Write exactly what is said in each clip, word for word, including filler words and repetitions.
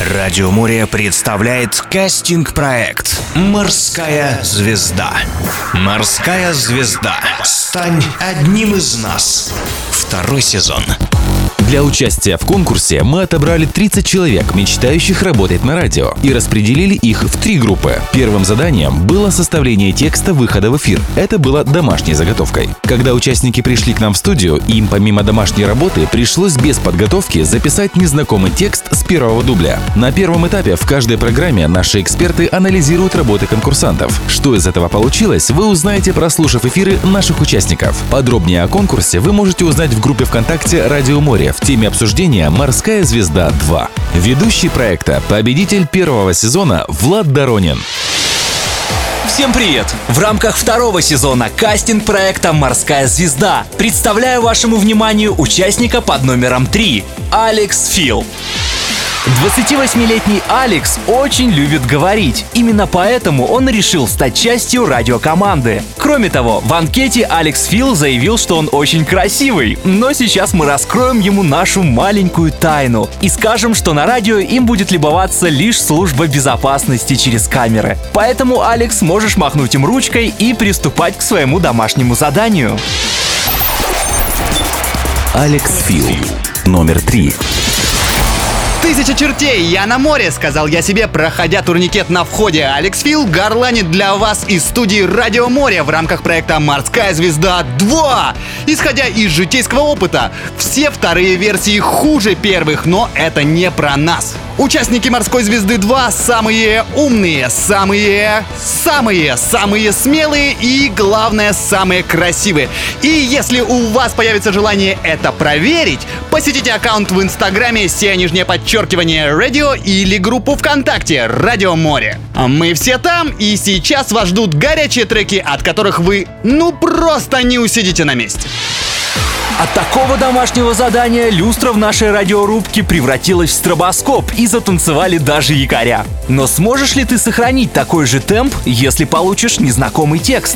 Радио Море представляет кастинг-проект «Морская звезда». «Морская звезда. Стань одним из нас». Второй сезон. Для участия в конкурсе мы отобрали тридцать человек, мечтающих работать на радио, и распределили их в три группы. Первым заданием было составление текста выхода в эфир. Это было домашней заготовкой. Когда участники пришли к нам в студию, им помимо домашней работы пришлось без подготовки записать незнакомый текст с первого дубля. На первом этапе в каждой программе наши эксперты анализируют работы конкурсантов. Что из этого получилось, вы узнаете, прослушав эфиры наших участников. Подробнее о конкурсе вы можете узнать в группе ВКонтакте «Радио Море» в теме обсуждения «Морская звезда два». Ведущий проекта, победитель первого сезона Влад Доронин. Всем привет! В рамках второго сезона кастинг-проекта «Морская звезда» представляю вашему вниманию участника под номером три – Алекс Фил. двадцативосьмилетний Алекс очень любит говорить. Именно поэтому он решил стать частью радиокоманды. Кроме того, в анкете Алекс Фил заявил, что он очень красивый. Но сейчас мы раскроем ему нашу маленькую тайну и скажем, что на радио им будет любоваться лишь служба безопасности через камеры. Поэтому, Алекс, можешь махнуть им ручкой и приступать к своему домашнему заданию. Алекс Фил, номер три. Тысяча чертей, я на море, сказал я себе, проходя турникет на входе. Алекс Фил горланит для вас из студии Радио Море в рамках проекта «Морская звезда два». Исходя из житейского опыта, все вторые версии хуже первых, но это не про нас. Участники «Морской звезды два» самые умные, самые, самые, самые смелые и, главное, самые красивые. И если у вас появится желание это проверить, посетите аккаунт в инстаграме «Сия нижнее подчеркивание радио» или группу ВКонтакте «Радио Море». Мы все там, и сейчас вас ждут горячие треки, от которых вы ну просто не усидите на месте. От такого домашнего задания люстра в нашей радиорубке превратилась в стробоскоп и затанцевали даже якоря. Но сможешь ли ты сохранить такой же темп, если получишь незнакомый текст?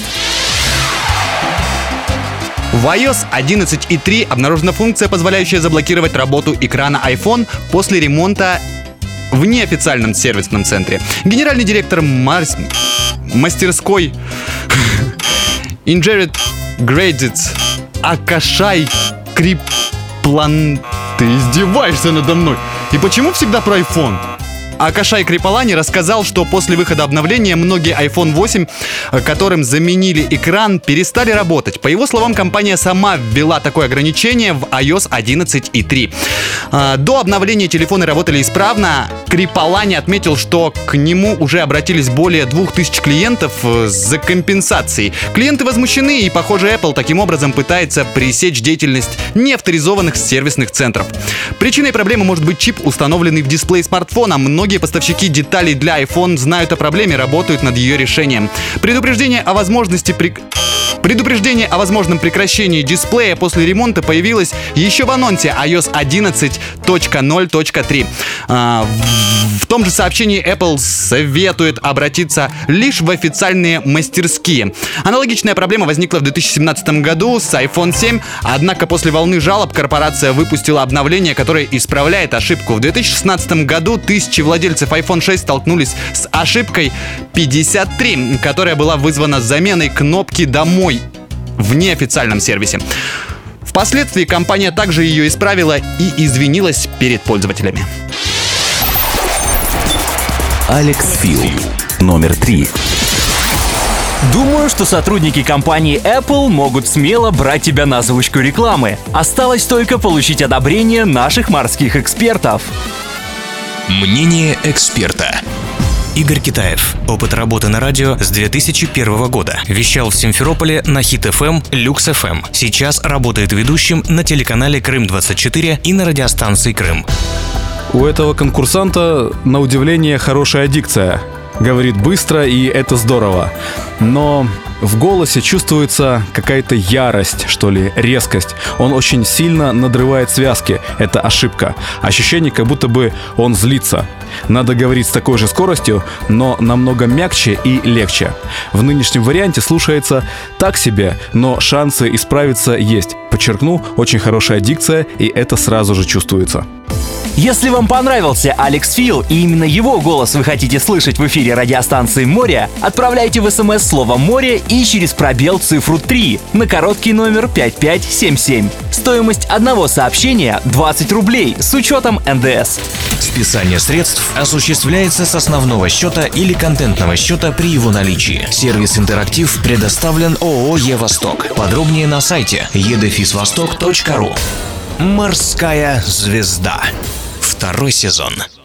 В iOS одиннадцать и три обнаружена функция, позволяющая заблокировать работу экрана iPhone после ремонта в неофициальном сервисном центре. Генеральный директор Марс... мастерской Ingered Gradits Акашай Криплан... Ты издеваешься надо мной? И почему всегда про iPhone? Акашай Крипалани рассказал, что после выхода обновления многие айфон восемь, которым заменили экран, перестали работать. По его словам, компания сама ввела такое ограничение в iOS одиннадцать и три. До обновления телефоны работали исправно. Крипалани отметил, что к нему уже обратились более двух тысяч клиентов за компенсацией. Клиенты возмущены, и, похоже, Apple таким образом пытается пресечь деятельность неавторизованных сервисных центров. Причиной проблемы может быть чип, установленный в дисплей смартфона. Многие Многие поставщики деталей для iPhone знают о проблеме, работают над ее решением. Предупреждение о возможности при... Предупреждение о возможном прекращении дисплея после ремонта появилось еще в анонсе iOS одиннадцать точка ноль точка три. А, в, в том же сообщении Apple советует обратиться лишь в официальные мастерские. Аналогичная проблема возникла в две тысячи семнадцатом году с айфон семь, однако после волны жалоб корпорация выпустила обновление, которое исправляет ошибку. В две тысячи шестнадцатом году тысячи владельцев айфон шесть столкнулись с ошибкой пятьдесят три, которая была вызвана заменой кнопки «Домой» в неофициальном сервисе. Впоследствии компания также ее исправила и извинилась перед пользователями. Алекс Фил, номер три. Думаю, что сотрудники компании Apple могут смело брать тебя на озвучку рекламы. Осталось только получить одобрение наших морских экспертов. Мнение эксперта. Игорь Китаев. Опыт работы на радио с две тысячи первого года. Вещал в Симферополе на Хит эф эм, Люкс эф эм. Сейчас работает ведущим на телеканале Крым двадцать четыре и на радиостанции Крым. У этого конкурсанта, на удивление, хорошая дикция. Говорит быстро, и это здорово. Но в голосе чувствуется какая-то ярость, что ли, резкость. Он очень сильно надрывает связки. Это ошибка. Ощущение, как будто бы он злится. Надо говорить с такой же скоростью, но намного мягче и легче. В нынешнем варианте слушается так себе, но шансы исправиться есть. Подчеркну, очень хорошая дикция, и это сразу же чувствуется. Если вам понравился Алекс Фил и именно его голос вы хотите слышать в эфире радиостанции «Море», отправляйте в СМС слово «Море» и через пробел цифру три на короткий номер пять пять семь семь. Стоимость одного сообщения – двадцать рублей с учетом эн дэ эс. Списание средств осуществляется с основного счета или контентного счета при его наличии. Сервис «Интерактив» предоставлен ООО «Е-Восток». Подробнее на сайте е дефис восток точка ру. «Морская звезда». Второй сезон.